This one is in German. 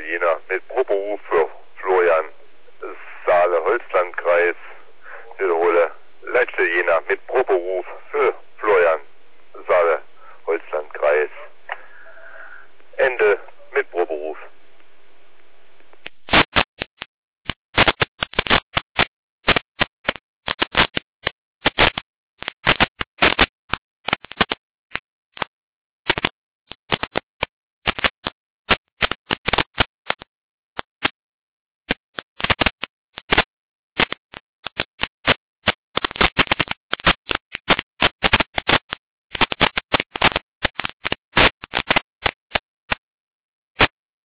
Jena mit Proberuf für Florian Saale, Holzlandkreis. Wiederhole, Leitstelle Jena mit Proberuf für Florian Saale, Holzlandkreis. Ende mit Proberuf.